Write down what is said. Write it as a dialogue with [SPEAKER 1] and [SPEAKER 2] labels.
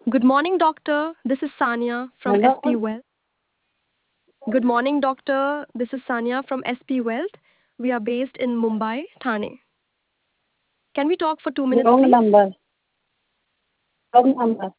[SPEAKER 1] Good morning, doctor. This is Sanya from
[SPEAKER 2] Hello,
[SPEAKER 1] SP Wealth. Good morning, doctor. This is Sanya from SP Wealth. We are based in Mumbai, Thane. Can we talk for 2 minutes,
[SPEAKER 2] wrong
[SPEAKER 1] please?
[SPEAKER 2] number. Wrong number.